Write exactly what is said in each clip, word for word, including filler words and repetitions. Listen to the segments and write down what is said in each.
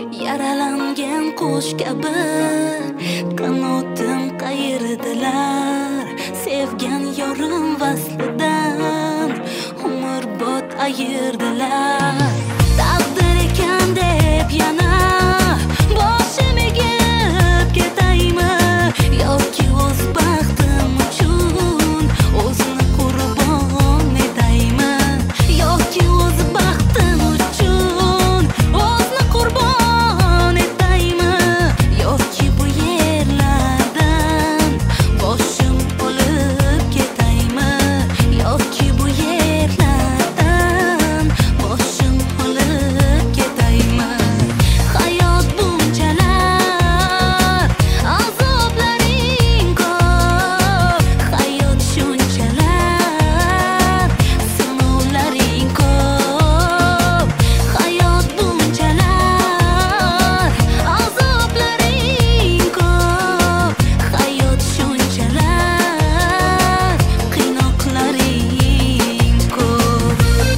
Yaralangan qush kabi qanotim qayirdilar. Sevgan yorim vaslidan umrbod ayirdilar. Taqdir ekan deb yana boshim egib ketaymi, yoki o'z baxtim uchun o'zini qurbon etaymi, yoki o'z baxtim uchun o'zini qurbon etaymi, yoki bu yerlardan boshim olib ketaymi, yoki bu yerlardan boshim olib ketaymi. Hayot bunchalar azoblaring ko'p, hayot shunchalar sinovlaring ko'p, hayot bunchalar azoblaring ko'p, hayot shunchalar qiynoqlaring ko'p.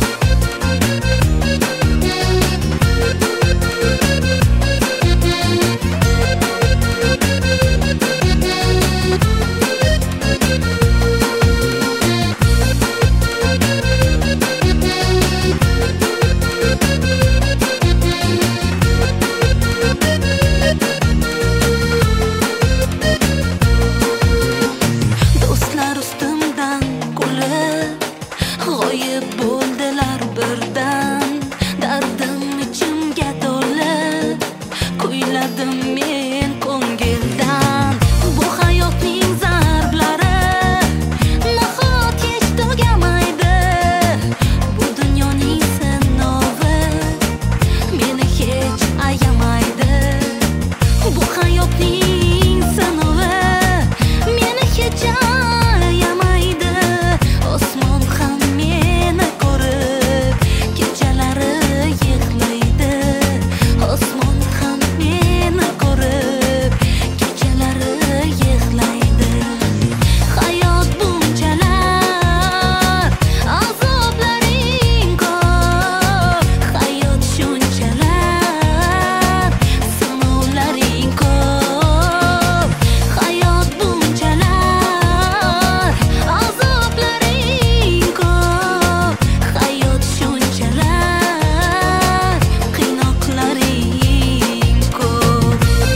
Do'stlar ustimdan kulib g'oyib bo'ldilar birdan. Dardim ichimga to'lib kuyladim men ko'ngildan. Bu hayotning zarblari nahot hech tugamaydi. Bu dunyoning sinovi meni hech ayamaydi. Bu hayotning sinovi meni hech ayamaydi. Osmon ham meni ko'rib kechalari yig'laydi. Osmon ham meni ko'rib kechalari yig'laydi. Hayot bunchalar azoblaring ko'p, hayot shunchalar sinovlaring ko'p, hayot bunchalar azoblaring ko'p, hayot shunchalar qiynoqlaring ko'p.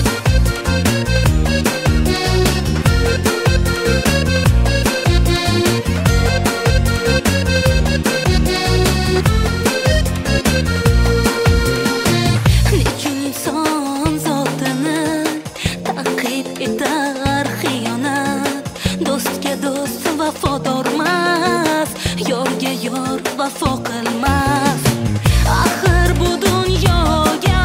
Nechun inson zotini ta'qib etar xiyonat. Do'stga do'st vafodormas, yorga yor vafo qilmas. Axir bu dunyoga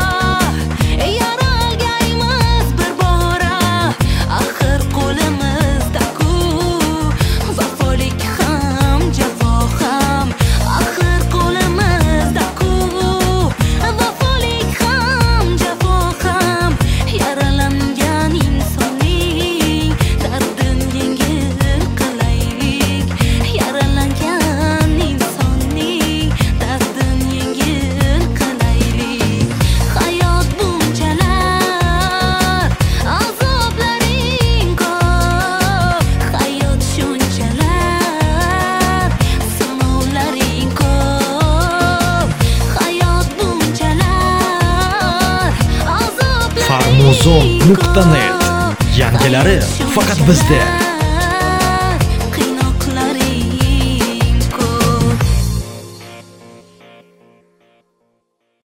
yaralgaymiz bir bora. Axir qo'limizda-ku vafolik ham jafo ham. Axir qo'limizda-ku vafolik ham jafo ham. Yaralangan insonning dardin yengil qilaylik. Yaralangan insonning dardin yengil qilaylik. Hayot bunchalar azoblaring ko'p, hayot shunchalar sinovlaring ko'p, hayot bunchalar azoblaring farmuzon nuqta net ko'p, yangilari faqat bizda.